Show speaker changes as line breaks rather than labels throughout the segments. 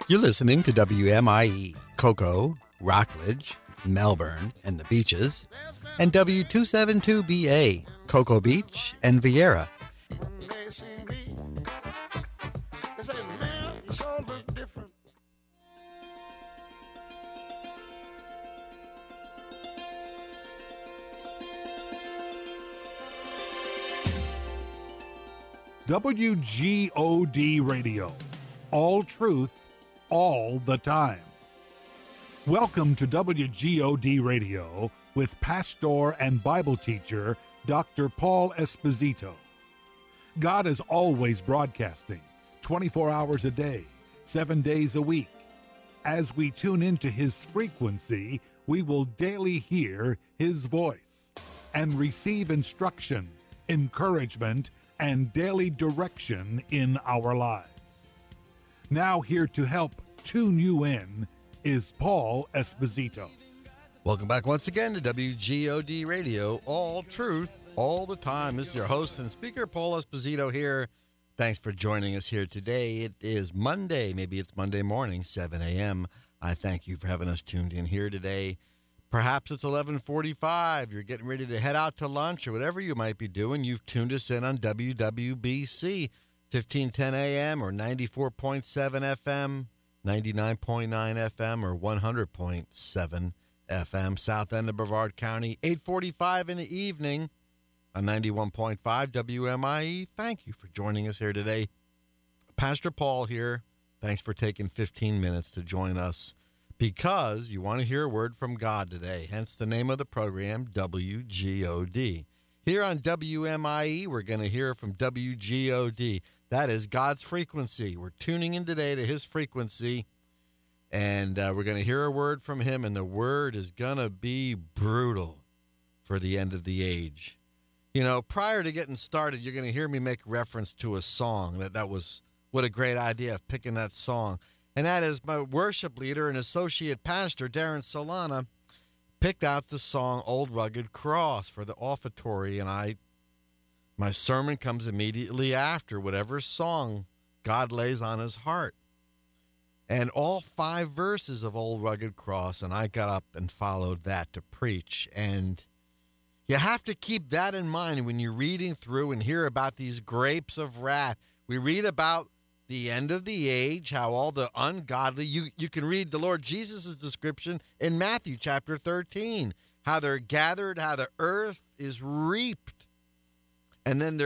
You're listening to WMIE, Cocoa, Rockledge, Melbourne, and the Beaches, and W272BA, Cocoa Beach and Vieira.
WGOD Radio. All truth, all the time. Welcome to WGOD Radio with pastor and Bible teacher Dr. Paul Esposito. God is always broadcasting 24 hours a day, 7 days a week. As we tune into His frequency, we will daily hear His voice and receive instruction, encouragement, and daily direction in our lives. Now here to help tune you in is Paul Esposito.
Welcome back once again to WGOD Radio, all truth, all the time. This is your host and speaker, Paul Esposito here. Thanks for joining us here today. It is Monday, maybe it's Monday morning, 7 a.m. I thank you for having us tuned in here today. Perhaps it's 11:45. You're getting ready to head out to lunch or whatever you might be doing. You've tuned us in on WWBC, 1510 AM or 94.7 FM, 99.9 FM or 100.7 FM, south end of Brevard County, 8:45 in the evening on 91.5 WMIE. Thank you for joining us here today. Pastor Paul here. Thanks for taking 15 minutes to join us, because you want to hear a word from God today, hence the name of the program, WGOD. Here on WMIE, we're going to hear from WGOD. That is God's frequency. We're tuning in today to His frequency, and we're going to hear a word from Him, and the word is going to be brutal for the end of the age. You know, prior to getting started, you're going to hear me make reference to a song. That was, what a great idea of picking that song. And that is my worship leader and associate pastor, Darren Solana, picked out the song Old Rugged Cross for the offertory, and my sermon comes immediately after whatever song God lays on his heart. And all 5 verses of Old Rugged Cross, and I got up and followed that to preach. And you have to keep that in mind when you're reading through and hear about these grapes of wrath. We read about the end of the age, how all the ungodly, you can read the Lord Jesus' description in Matthew chapter 13, how they're gathered, how the earth is reaped. And then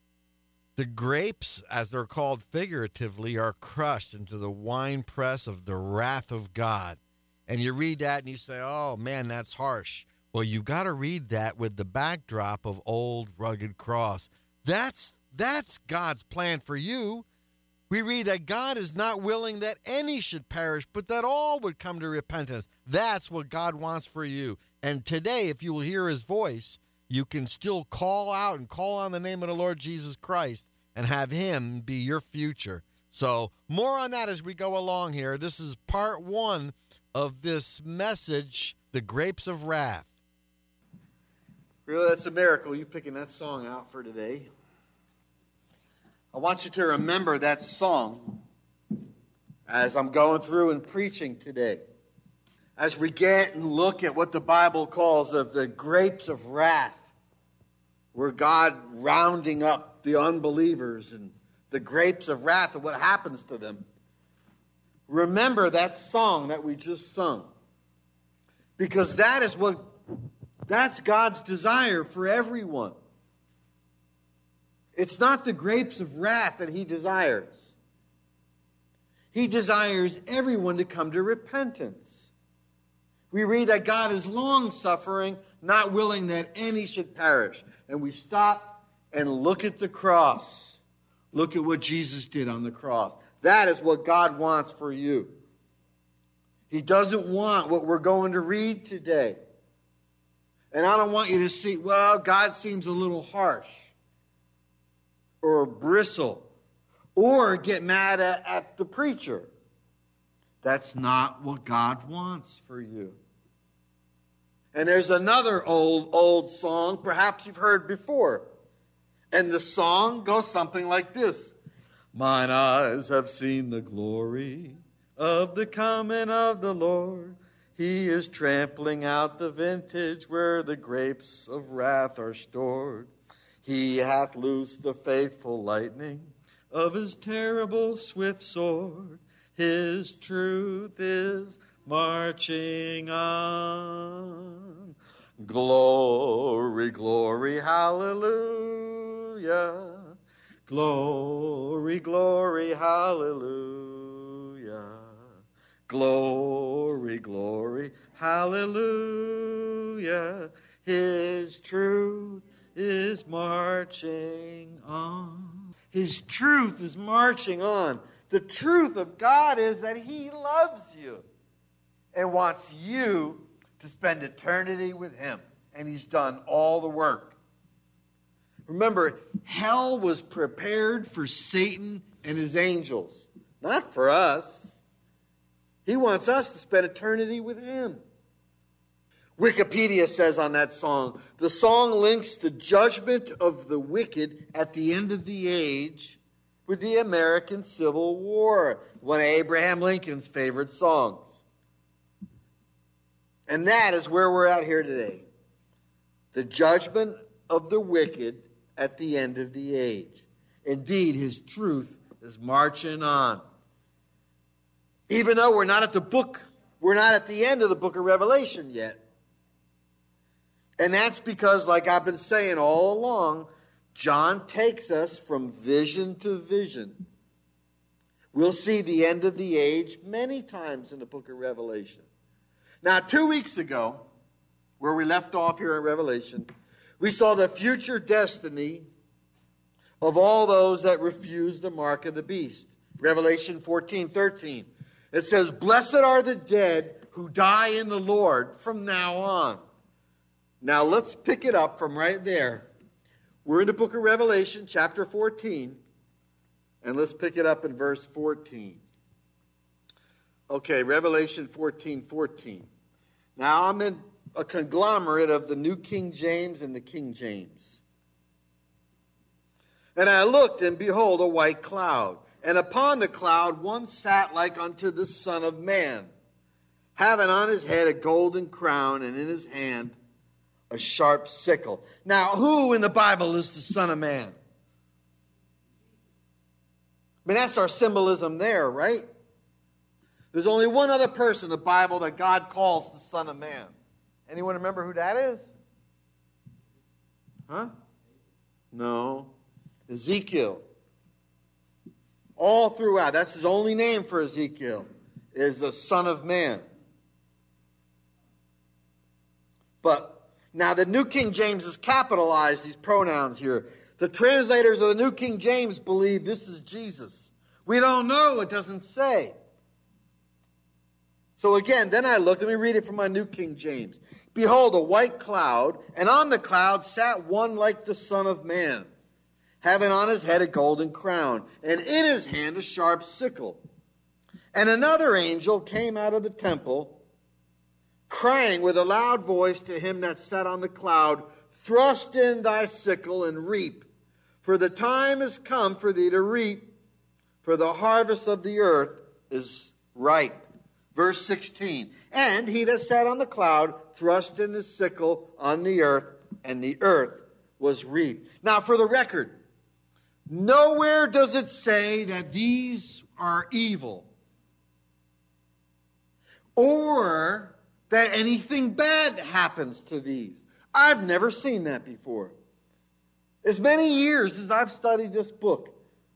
the grapes, as they're called figuratively, are crushed into the winepress of the wrath of God. And you read that and you say, oh man, that's harsh. Well, you've got to read that with the backdrop of Old Rugged Cross. That's God's plan for you. We read that God is not willing that any should perish, but that all would come to repentance. That's what God wants for you. And today, if you will hear His voice, you can still call out and call on the name of the Lord Jesus Christ and have Him be your future. So more on that as we go along here. This is part 1 of this message, The Grapes of Wrath. Really, that's a miracle, you picking that song out for today. I want you to remember that song as I'm going through and preaching today. As we get and look at what the Bible calls of the grapes of wrath, where God rounding up the unbelievers and the grapes of wrath and what happens to them. Remember that song that we just sung. Because that's God's desire for everyone. It's not the grapes of wrath that He desires. He desires everyone to come to repentance. We read that God is long-suffering, not willing that any should perish. And we stop and look at the cross. Look at what Jesus did on the cross. That is what God wants for you. He doesn't want what we're going to read today. And I don't want you to see, well, God seems a little harsh, or bristle, or get mad at the preacher. That's not what God wants for you. And there's another old song, perhaps you've heard before. And the song goes something like this. Mine eyes have seen the glory
of the coming of the Lord. He is trampling out the vintage where the grapes of wrath are stored. He hath loosed the faithful lightning of his terrible swift sword. His truth is marching on. Glory, glory, hallelujah. Glory, glory, hallelujah. Glory, glory, hallelujah. His truth is marching on. His truth is marching on. The truth of God is that He loves you and wants you to spend eternity with Him. And He's done all the work. Remember, hell was prepared for Satan and his angels, not for us. He wants us to spend eternity with Him. Wikipedia says on that song, the song links the judgment of the wicked at the end of the age with the American Civil War, one of Abraham Lincoln's favorite songs. And that is where we're at here today. The judgment of the wicked at the end of the age. Indeed, His truth is marching on. Even though we're not at the end of the book of Revelation yet. And that's because, like I've been saying all along, John takes us from vision to vision. We'll see the end of the age many times in the book of Revelation. Now, 2 weeks ago, where we left off here in Revelation, we saw the future destiny of all those that refuse the mark of the beast. Revelation 14:13. It says, "Blessed are the dead who die in the Lord from now on." Now let's pick it up from right there. We're in the book of Revelation, chapter 14. And let's pick it up in verse 14. Okay, Revelation 14:14. Now I'm in a conglomerate of the New King James and the King James. "And I looked, and behold, a white cloud. And upon the cloud one sat like unto the Son of Man, having on his head a golden crown, and in his hand a sharp sickle." Now, who in the Bible is the Son of Man? I mean, that's our symbolism there, right? There's only one other person in the Bible that God calls the Son of Man. Anyone remember who that is? Huh? No. Ezekiel. All throughout, that's his only name for Ezekiel, is the Son of Man. But now the New King James has capitalized these pronouns here. The translators of the New King James believe this is Jesus. We don't know, it doesn't say. So again, then I looked, let me read it from my New King James. "Behold, a white cloud, and on the cloud sat one like the Son of Man, having on his head a golden crown, and in his hand a sharp sickle. And another angel came out of the temple, crying with a loud voice to him that sat on the cloud, Thrust in thy sickle and reap, for the time is come for thee to reap, for the harvest of the earth is ripe." Verse 16, "And he that sat on the cloud thrust in his sickle on the earth, and the earth was reaped." Now, for the record, nowhere does it say that these are evil or that anything bad happens to these. I've never seen that before. As many years as I've studied this book,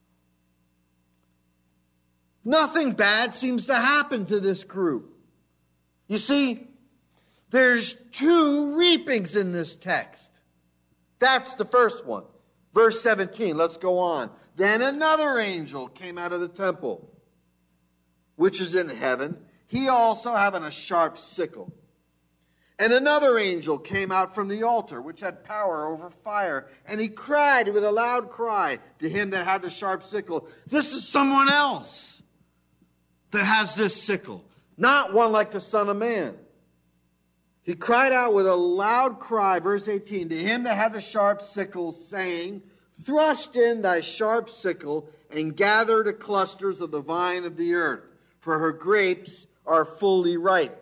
nothing bad seems to happen to this group. You see, there's two reapings in this text. That's the first one. Verse 17, let's go on. "Then another angel came out of the temple, which is in heaven, he also having a sharp sickle. And another angel came out from the altar, which had power over fire, and he cried with a loud cry to him that had the sharp sickle, This is someone else that has this sickle, not one like the Son of Man. He cried out with a loud cry, verse 18, to him that had the sharp sickle, saying, Thrust in thy sharp sickle, and gather the clusters of the vine of the earth, for her grapes are fully ripe.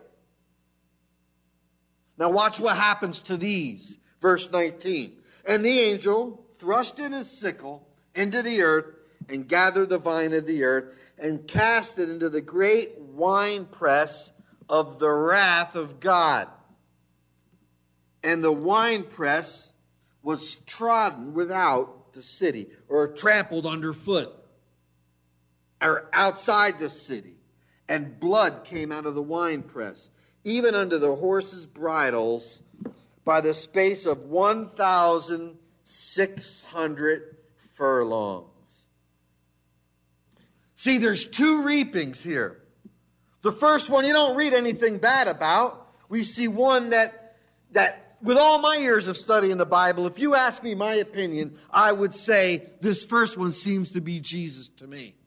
Now watch what happens to these. Verse 19. And the angel thrust in his sickle into the earth and gathered the vine of the earth and cast it into the great winepress of the wrath of God. And the winepress was trodden without the city, or trampled underfoot, or outside the city. And blood came out of the winepress, even unto the horses' bridles, by the space of 1,600 furlongs. See, there's two reapings here. The first one you don't read anything bad about. We see one that with all my years of studying the Bible, if you ask me my opinion, I would say this first one seems to be Jesus to me.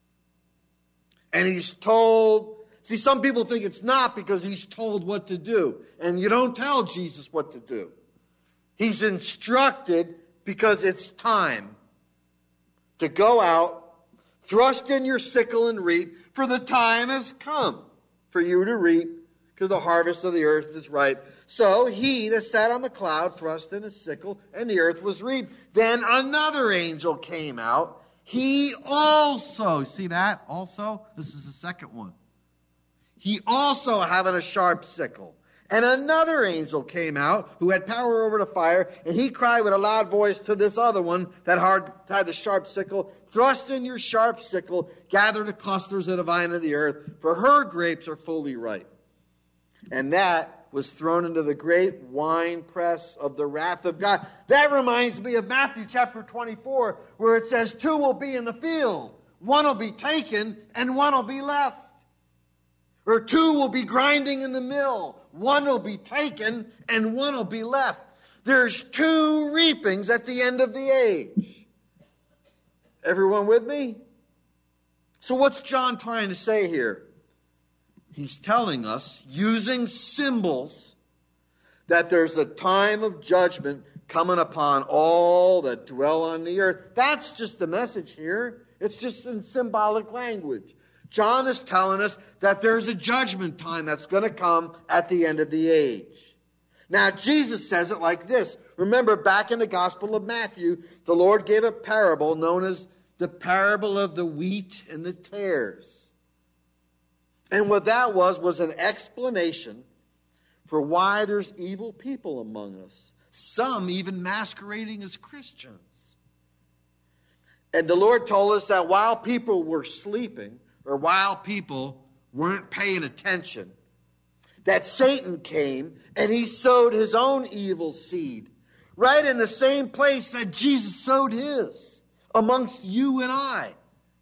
And he's told, see, some people think it's not because he's told what to do. And you don't tell Jesus what to do. He's instructed because it's time to go out, thrust in your sickle and reap, for the time has come for you to reap, because the harvest of the earth is ripe. So he that sat on the cloud thrust in his sickle, and the earth was reaped. Then another angel came out. He also, see that? Also? This is the second one. He also having a sharp sickle. And another angel came out who had power over the fire, and he cried with a loud voice to this other one that had the sharp sickle, thrust in your sharp sickle, gather the clusters of the vine of the earth, for her grapes are fully ripe. And that was thrown into the great winepress of the wrath of God. That reminds me of Matthew chapter 24, where it says 2 will be in the field. 1 will be taken and 1 will be left. Or 2 will be grinding in the mill. 1 will be taken and 1 will be left. There's 2 reapings at the end of the age. Everyone with me? So what's John trying to say here? He's telling us, using symbols, that there's a time of judgment coming upon all that dwell on the earth. That's just the message here. It's just in symbolic language. John is telling us that there's a judgment time that's going to come at the end of the age. Now, Jesus says it like this. Remember, back in the Gospel of Matthew, the Lord gave a parable known as the parable of the wheat and the tares. And what that was an explanation for why there's evil people among us. Some even masquerading as Christians. And the Lord told us that while people were sleeping, or while people weren't paying attention, that Satan came and he sowed his own evil seed right in the same place that Jesus sowed his, amongst you and I.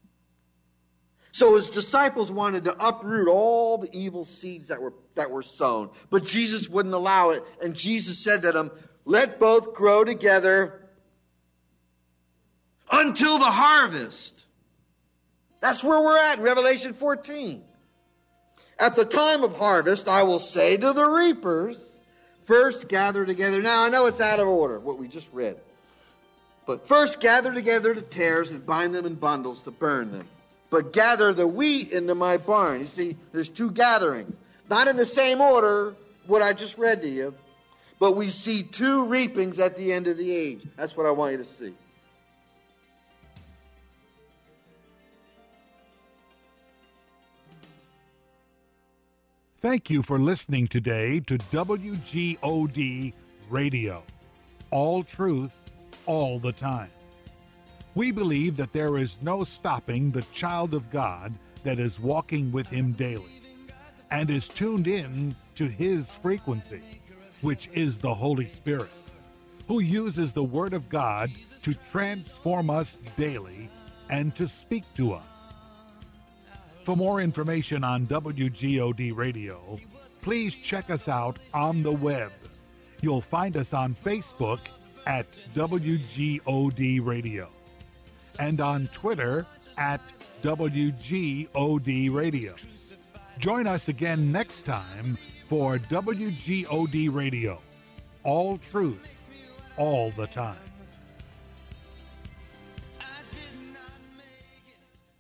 So his disciples wanted to uproot all the evil seeds that were sown. But Jesus wouldn't allow it. And Jesus said to them, let both grow together until the harvest. That's where we're at in Revelation 14. At the time of harvest, I will say to the reapers, first gather together. Now, I know it's out of order, what we just read. But first gather together the tares and bind them in bundles to burn them. But gather the wheat into my barn. You see, there's 2 gatherings. Not in the same order, what I just read to you. But we see 2 reapings at the end of the age. That's what I want you to see.
Thank you for listening today to WGOD Radio. All truth, all the time. We believe that there is no stopping the child of God that is walking with him daily and is tuned in to his frequency, which is the Holy Spirit, who uses the Word of God to transform us daily and to speak to us. For more information on WGOD Radio, please check us out on the web. You'll find us on Facebook at WGOD Radio and on Twitter at WGOD Radio. Join us again next time for WGOD Radio. All truth, all the time.